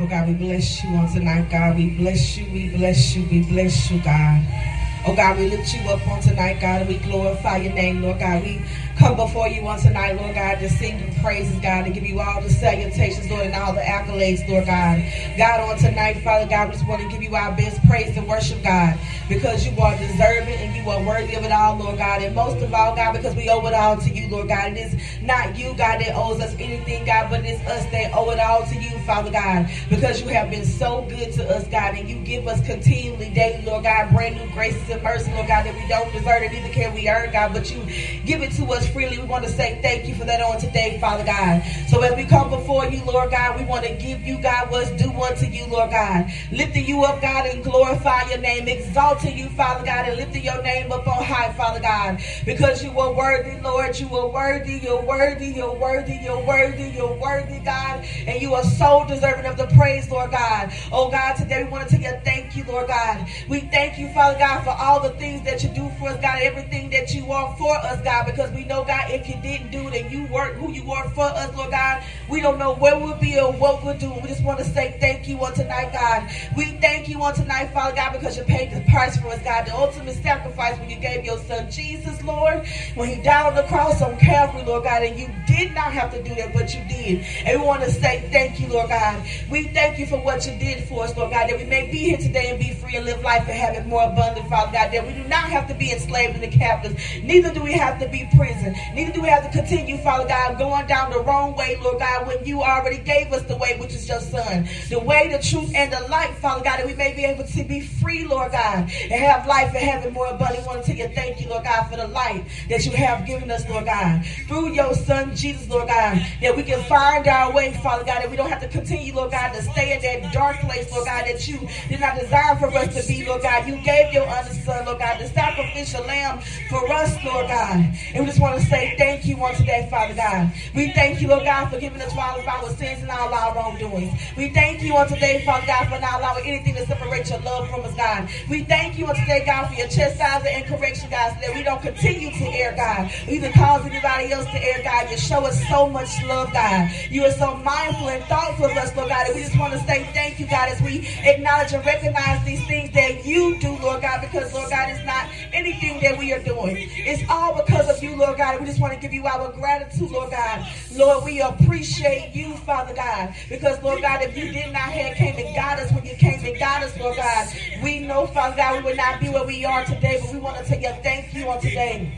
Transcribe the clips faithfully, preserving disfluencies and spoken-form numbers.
Oh God, we bless you on tonight, God. We bless you, we bless you, we bless you, God. Oh God, we lift you up on tonight, God, and we glorify your name, Lord God. We come before you on tonight, Lord God, to sing your praises, God, to give you all the salutations, Lord, and all the accolades, Lord God. God, on tonight, Father God, we just want to give you our best praise and worship, God, because you are deserving and you are worthy of it all, Lord God. And most of all, God, because we owe it all to you, Lord God. It is not you, God, that owes us anything, God, but it's us that owe it all to you, Father God, because you have been so good to us, God, and you give us continually, daily, Lord God, brand new graces and mercy, Lord God, that we don't deserve it, neither can we earn, God, but you give it to us freely. We want to say thank you for that on today, Father God. So as we come before you, Lord God, we want to give you, God, what's due unto you, Lord God. Lifting you up, God, and glorify your name. Exalting you, Father God, and lifting your name up on high, Father God. Because you are worthy, Lord. You are worthy. You're worthy. You're worthy. You're worthy. You're worthy, God. And you are so deserving of the praise, Lord God. Oh, God, today we want to tell you thank you, Lord God. We thank you, Father God, for all the things that you do for us, God, everything that you are for us, God, because we know, God, if you didn't do it and you weren't who you are for us, Lord God, we don't know where we'll be or what we'll do. We just want to say thank you on tonight, God. We thank you on tonight, Father God, because you paid the price for us, God, the ultimate sacrifice when you gave your son Jesus, Lord, when he died on the cross on Calvary, Lord God, and you did not have to do that, but you did. And we want to say thank you, Lord God. We thank you for what you did for us, Lord God, that we may be here today and be free and live life and have it more abundant, Father God, that we do not have to be enslaved in the captives. Neither do we have to be prison. Neither do we have to continue, Father God, going down the wrong way, Lord God, when you already gave us the way, which is your son. The way, the truth, and the light, Father God, that we may be able to be free, Lord God, and have life and have it more abundant. We want to tell you thank you, Lord God, for the light that you have given us, Lord God, through your son, Jesus, Lord God, that we can find our way, Father God, that we don't have to continue, Lord God, to stay in that dark place, Lord God, that you did not desire for us to be, Lord God. You gave your other son, Lord God, the sacrificial lamb for us, Lord God. And we just want to say thank you on today, Father God. We thank you, Lord God, for giving us all of our sins and all our wrongdoings. We thank you on today, Father God, for not allowing anything to separate your love from us, God. We thank you on today, God, for your chastisement and correction, God, so that we don't continue to err, God, or even cause anybody else to err, God. You show us so much love, God. You are so mindful and thoughtful of us, Lord God, and we just want to say thank you, God, as we acknowledge and recognize these things that you do, Lord God, because, Lord God, it's not anything that we are doing. It's all because of you, Lord God, and we just want to give you our gratitude, Lord God. Lord, we appreciate you, Father God, because, Lord God, if you did not have came and got us when you came and got us, Lord God, we know, Father God, we would not be where we are today, but we want to tell you thank you on today.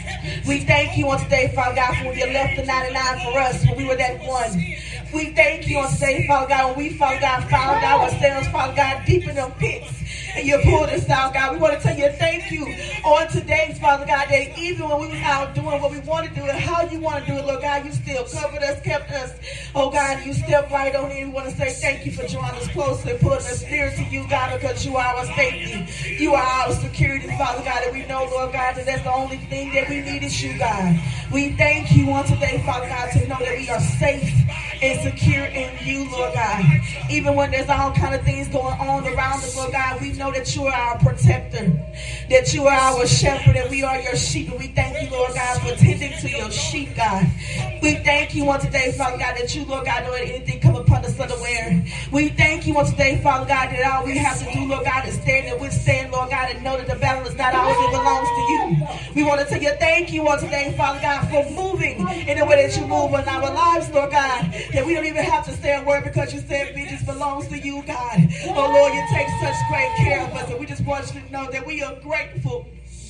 We thank you on today, Father God, for when you left the ninety-nine for us, when we were that one. We thank you on today, Father God, when we, Father God, found ourselves, Father God, deep in them pits, and you pulled us out, God. We want to tell you thank you on today, Father God, that even when we was out doing what we want to do and how you want to do it, Lord God, you still covered us, kept us, oh God, you stepped right on in. We want to say thank you for drawing us closer and putting us near to you, God, because you are our safety. You are our security, Father God, and we know, Lord God, that that's the only thing that we need is you, God. We thank you on today, Father God, to know that we are safe and secure in you, Lord God. Even when there's all kind of things going on around us, Lord God, we know that you are our protector, that you are our shepherd, and we are your sheep. And we thank you, Lord God, for tending to your sheep, God. We thank you on today, Father God, that you, Lord God, don't let anything come upon us unaware. We thank you on today, Father God, that all we have to do, Lord God, is stand and withstand, Lord God, and know that the battle is not ours, it belongs to you. We want to tell you thank you on today, Father God, for moving in the way that you move in our lives, Lord God, that we don't even have to say a word because you said vengeance belongs to you, God. Oh, Lord, you take such great care of us, and we just want you to know that we are grateful.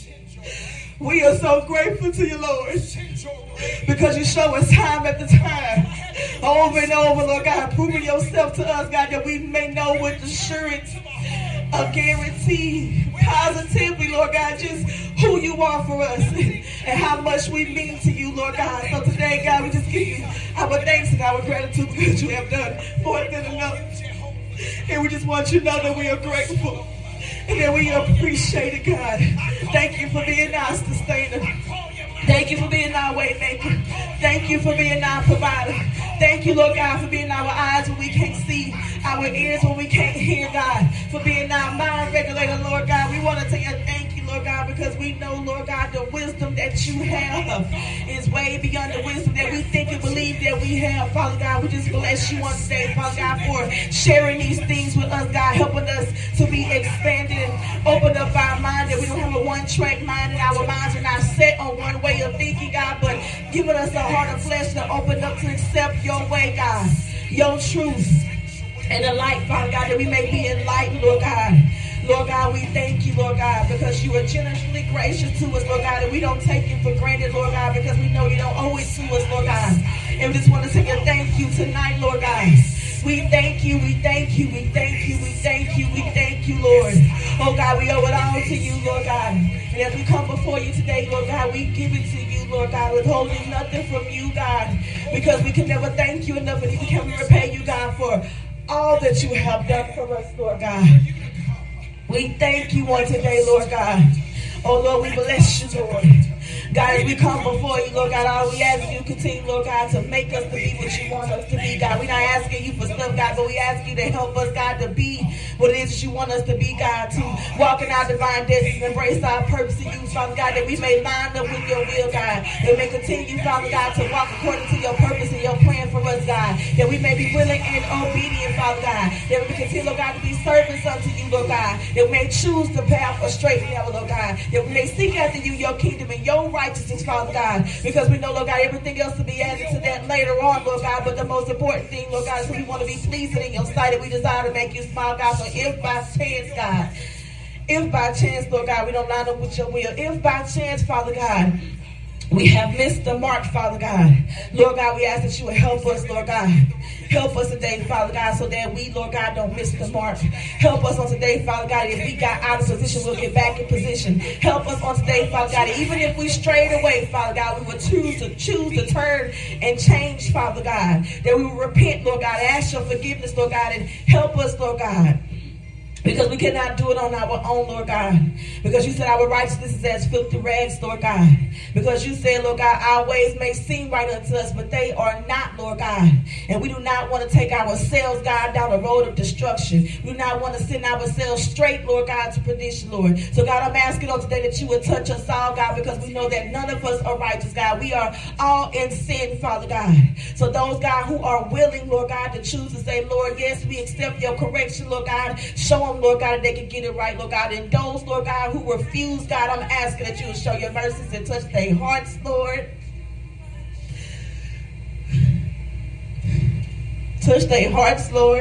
We are so grateful to you, Lord, because you show us time after time, over and over, Lord God, proving yourself to us, God, that we may know with assurance, a guarantee, positively, Lord God, just who you are for us and how much we mean to you, Lord God. So today, God, we just give you our thanks and our gratitude because you have done more than enough. And we just want you to know that we are grateful and that we appreciate it, God. Thank you for being our sustainer. Thank you for being our way maker. Thank you for being our provider. Thank you, Lord God, for being our eyes when we can't see, our ears when we can't hear, God, for being our mind regulator, Lord God. We want to tell you thank you, Lord Lord God, because we know, Lord God, the wisdom that you have is way beyond the wisdom that we think and believe that we have. Father God, we just bless you on today, Father God, for sharing these things with us, God, helping us to be expanded and open up our mind, that we don't have a one-track mind and our minds are not set on one way of thinking, God, but giving us a heart of flesh to open up to accept your way, God, your truth and the light, Father God, that we may be enlightened, Lord God. Lord God, we thank you, Lord God, because you are generously gracious to us, Lord God, and we don't take it for granted, Lord God, because we know you don't owe it to us, Lord God. And we just want to say a thank you tonight, Lord God. We thank you, we thank you, we thank you, we thank you, we thank you, Lord. Oh God, we owe it all to you, Lord God. And as we come before you today, Lord God, we give it to you, Lord God, withholding nothing from you, God, because we can never thank you enough, and even can we repay you, God, for all that you have done for us, Lord God. We thank you on today, Lord God. Oh, Lord, we bless you, Lord. God, as we come before you, Lord God, all we ask you to continue, Lord God, to make us to be what you want us to be, God. We're not asking you for stuff, God, but we ask you to help us, God, to be what it is that you want us to be, God, to walk in our divine destiny, embrace our purpose in you, Father God, that we may line up with your will, God, that we may continue, Father God, to walk according to your purpose and your plan for us, God, that we may be willing and obedient, Father God, that we may continue, Lord God, to be servants unto you, Lord God, that we may choose the path of straight and narrow, Lord God, that we may seek after you, your kingdom, and your righteousness, Father God, because we know, Lord God, everything else to be added to that later on, Lord God, but the most important thing, Lord God, is we want to be pleasing in your sight, and we desire to make you smile, God. So if by chance, God, if by chance, Lord God, we don't line up with your will, if by chance, Father God, we have missed the mark, Father God, Lord God, we ask that you would help us, Lord God. Help us today, Father God, so that we, Lord God, don't miss the mark. Help us on today, Father God, if we got out of position, we'll get back in position. Help us on today, Father God, even if we strayed away, Father God, we will choose to choose to turn and change, Father God, that we will repent, Lord God, ask your forgiveness, Lord God, and help us, Lord God. Because we cannot do it on our own, Lord God. Because you said our righteousness is as filthy rags, Lord God. Because you said, Lord God, our ways may seem right unto us, but they are not, Lord God. And we do not want to take ourselves, God, down the road of destruction. We do not want to send ourselves straight, Lord God, to perdition, Lord. So, God, I'm asking on today that you would touch us all, God, because we know that none of us are righteous, God. We are all in sin, Father God. So those, God, who are willing, Lord God, to choose to say, Lord, yes, we accept your correction, Lord God. Show them, Lord God, they can get it right, Lord God. And those, Lord God, who refuse, God, I'm asking that you will show your mercies and touch their hearts, Lord. Touch their hearts, Lord.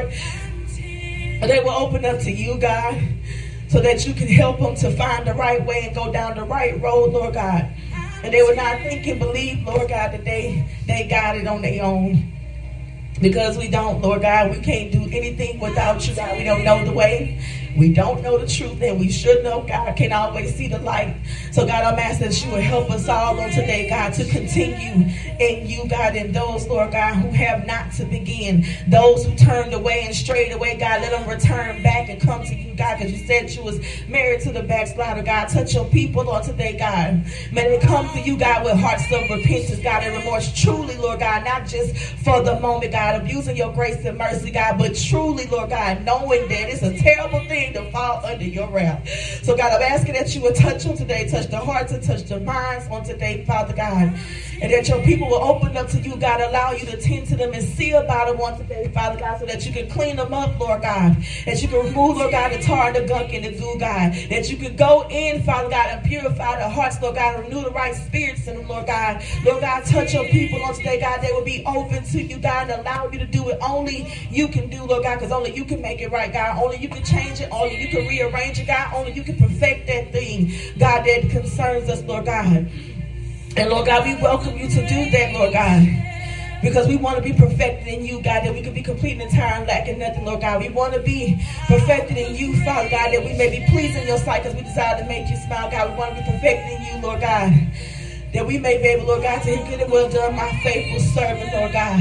And they will open up to you, God, so that you can help them to find the right way and go down the right road, Lord God. And they will not think and believe, Lord God, that they, they got it on their own. Because we don't, Lord God. We can't do anything without you, God. We don't know the way. We don't know the truth, and we should know, God, can always see the light. So, God, I'm asking that you will help us all on today, God, to continue in you, God, and those, Lord God, who have not to begin. Those who turned away and strayed away, God, let them return back and come to you, God, because you said you was married to the backslider, God. Touch your people on today, God. May they come to you, God, with hearts of repentance, God, and remorse. Truly, Lord God, not just for the moment, God, abusing your grace and mercy, God, but truly, Lord God, knowing that it's a terrible thing to fall under your wrath. So, God, I'm asking that you would touch them today, touch the hearts and touch the minds on today, Father God, and that your people will open up to you, God, allow you to tend to them and see about them on today, Father God, so that you can clean them up, Lord God, that you can remove, Lord God, the tar and the gunk and the goo, God, that you can go in, Father God, and purify the hearts, Lord God, and renew the right spirits in them, Lord God. Lord God, touch your people on today, God, they will be open to you, God, and allow you to do it only you can do, Lord God, because only you can make it right, God, only you can change it, only you can rearrange it, God, only you can perfect that thing, God, that concerns us, Lord God. And Lord God, we welcome you to do that, Lord God, because we want to be perfected in you, God, that we can be complete and entire and lacking nothing, Lord God. We want to be perfected in you, Father God, that we may be pleasing your sight because we desire to make you smile, God. We want to be perfected in you, Lord God, that we may be able, Lord God, to hear good and well done, my faithful servant, Lord God.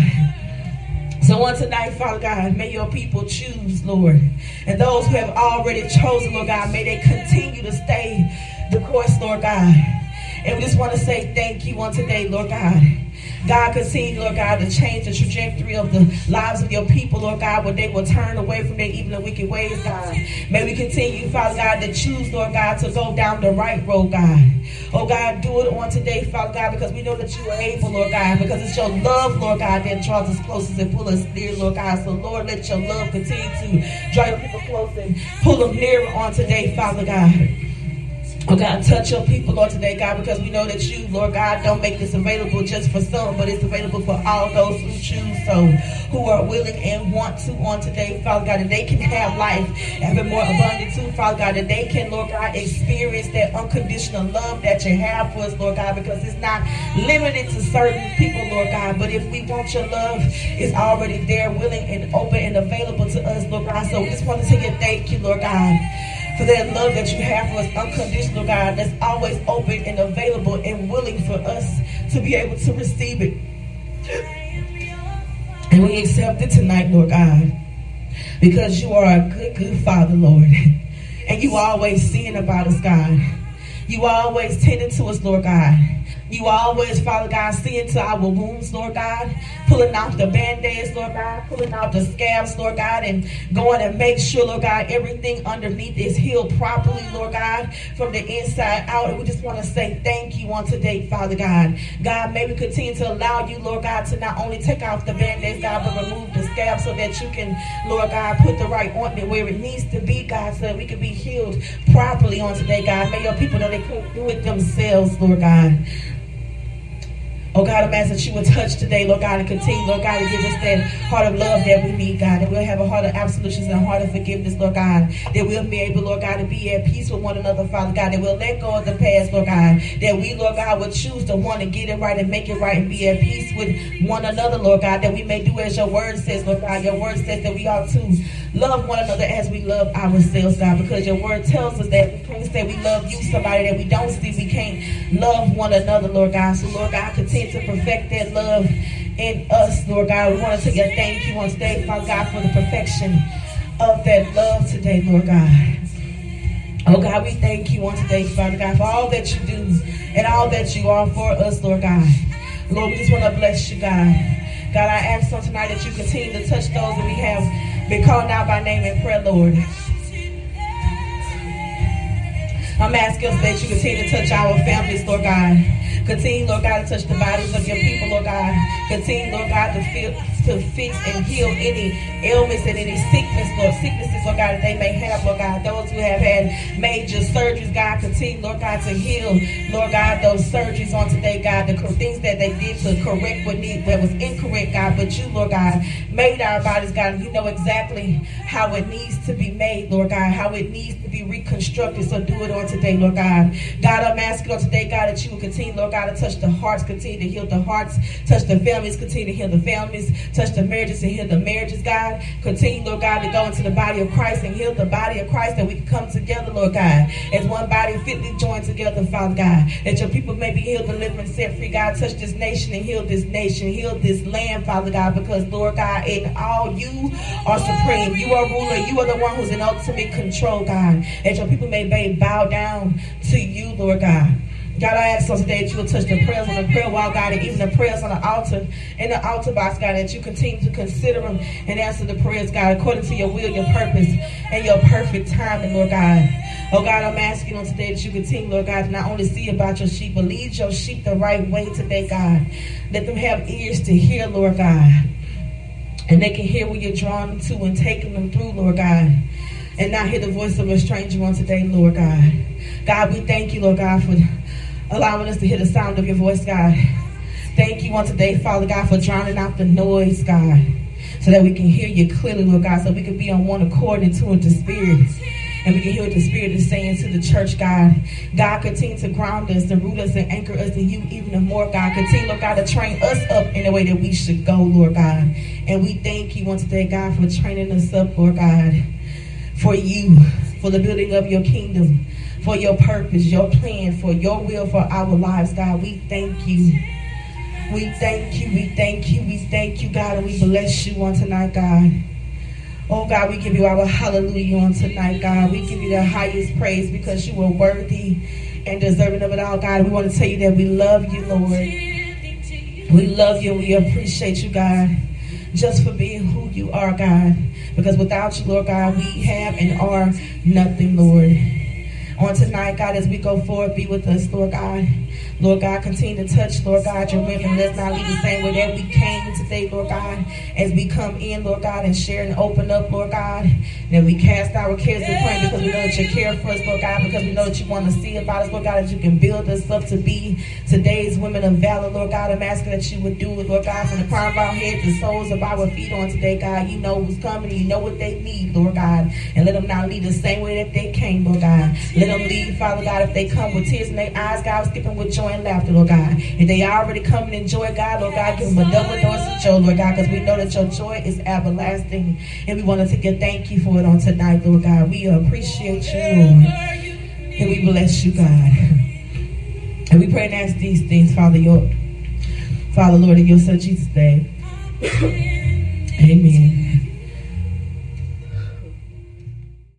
So on tonight, Father God, may your people choose, Lord. And those who have already chosen, Lord God, may they continue to stay the course, Lord God. And we just want to say thank you on today, Lord God. God, continue, Lord God, to change the trajectory of the lives of your people, Lord God, where they will turn away from their evil and wicked ways, God. May we continue, Father God, to choose, Lord God, to go down the right road, God. Oh, God, do it on today, Father God, because we know that you are able, Lord God, because it's your love, Lord God, that draws us closest and pull us near, Lord God. So, Lord, let your love continue to draw your people close and pull them nearer on today, Father God. Oh, God, touch your people, Lord, today, God, because we know that you, Lord God, don't make this available just for some, but it's available for all those who choose so, who are willing and want to on today, Father God, that they can have life, have it more abundant too, Father God, that they can, Lord God, experience that unconditional love that you have for us, Lord God, because it's not limited to certain people, Lord God, but if we want your love, it's already there, willing and open and available to us, Lord God. So we just want to tell you thank you, Lord God, for that love that you have for us, unconditional, God, that's always open and available and willing for us to be able to receive it. And we accept it tonight, Lord God, because you are a good, good Father, Lord. And you always seeing about us, God. You always tending to us, Lord God. You always, Father God, seeing to our wounds, Lord God, pulling off the band-aids, Lord God, pulling off the scabs, Lord God, and going and make sure, Lord God, everything underneath is healed properly, Lord God, from the inside out. And we just want to say thank you on today, Father God. God, may we continue to allow you, Lord God, to not only take off the band-aids, God, but remove the scabs so that you can, Lord God, put the right ointment where it needs to be, God, so that we can be healed properly on today, God. May your people know they couldn't do it themselves, Lord God. Oh, God, I'm asking that you will touch today, Lord God, and continue, Lord God, to give us that heart of love that we need, God, that we'll have a heart of absolutions and a heart of forgiveness, Lord God, that we'll be able, Lord God, to be at peace with one another, Father God, that we'll let go of the past, Lord God, that we, Lord God, will choose to want to get it right and make it right and be at peace with one another, Lord God, that we may do as your word says, Lord God. Your word says that we ought to love one another as we love ourselves, God, because your word tells us that we can't say we love you, somebody that we don't see, we can't love one another, Lord God. So, Lord God, continue to perfect that love in us, Lord God. We want to take a thank you on today, Father God, for the perfection of that love today, Lord God. Oh, God, we thank you on today, Father God, for all that you do and all that you are for us, Lord God. Lord, we just want to bless you, God. God, I ask on tonight that you continue to touch those that we have been called out by name in prayer, Lord. I'm asking us that you continue to touch our families, Lord God. Continue, Lord God, to touch the bodies of your people, Lord God. Continue, Lord God, to feel, to fix and heal any ailments and any sickness, Lord, sicknesses, Lord God, that they may have, Lord God. Those who have had major surgeries, God, continue, Lord God, to heal, Lord God, those surgeries on today, God, the things that they did to correct what need, that was incorrect, God. But you, Lord God, made our bodies, God, and you know exactly how it needs to be made, Lord God, how it needs to be reconstructed. So do it on today, Lord God. God, I'm asking on today, God, that you will continue, Lord God, to touch the hearts, continue to heal the hearts, touch the families, continue to heal the families, touch the marriages and heal the marriages, God. Continue, Lord God, to go into the body of Christ and heal the body of Christ, that we can come together, Lord God, as one body fitly joined together, Father God, that your people may be healed, delivered, and set free, God. Touch this nation and heal this nation, heal this land, Father God, because, Lord God, in all you are supreme. You are ruler. You are the one who's in ultimate control, God, that your people may bow down to you, Lord God. God, I ask us today that you will touch the prayers on the prayer wall, God, and even the prayers on the altar, in the altar box, God, that you continue to consider them and answer the prayers, God, according to your will, your purpose, and your perfect timing, Lord God. Oh, God, I'm asking on today that you continue, Lord God, to not only see about your sheep, but lead your sheep the right way today, God. Let them have ears to hear, Lord God, and they can hear where you're drawing them to and taking them through, Lord God, and not hear the voice of a stranger on today, Lord God. God, we thank you, Lord God, for allowing us to hear the sound of your voice, God. Thank you on today, Father God, for drowning out the noise, God, so that we can hear you clearly, Lord God, so we can be on one accord and two into spirit, and we can hear what the Spirit is saying to the church, God. God, continue to ground us and root us and anchor us in you even more, God. Continue, Lord God, to train us up in the way that we should go, Lord God. And we thank you on today, God, for training us up, Lord God, for you, for the building of your kingdom, for your purpose, your plan, for your will for our lives, God. We thank you. We thank you. We thank you. We thank you, God, and we bless you on tonight, God. Oh, God, we give you our hallelujah on tonight, God. We give you the highest praise because you are worthy and deserving of it all, God. We want to tell you that we love you, Lord. We love you and we appreciate you, God, just for being who you are, God. Because without you, Lord God, we have and are nothing, Lord. On tonight, God, as we go forward, be with us, Lord God. Lord God, continue to touch, Lord God, your women. Let's not leave the same way that we came today, Lord God, as we come in, Lord God, and share and open up, Lord God. That we cast our cares upon because we know that you care for us, Lord God, because we know that you want to see about us, Lord God, that you can build us up to be today's women of valor, Lord God. I'm asking that you would do it, Lord God, from the crown of our head to the soles of our feet on today, God. You know who's coming, you know what they need, Lord God. And let them not leave the same way that they came, Lord God. Let them leave, Father God, if they come with tears in their eyes, God, skipping with joy and laughter, Lord God. If they already come and enjoy, God, Lord God, give them a double dose of joy, Lord God, because we know that your joy is everlasting. And we want to take a thank you for it on tonight, Lord God. We appreciate you, Lord. And we bless you, God. And we pray and ask these things, Father, your Father, Lord, in your son Jesus' name. Amen.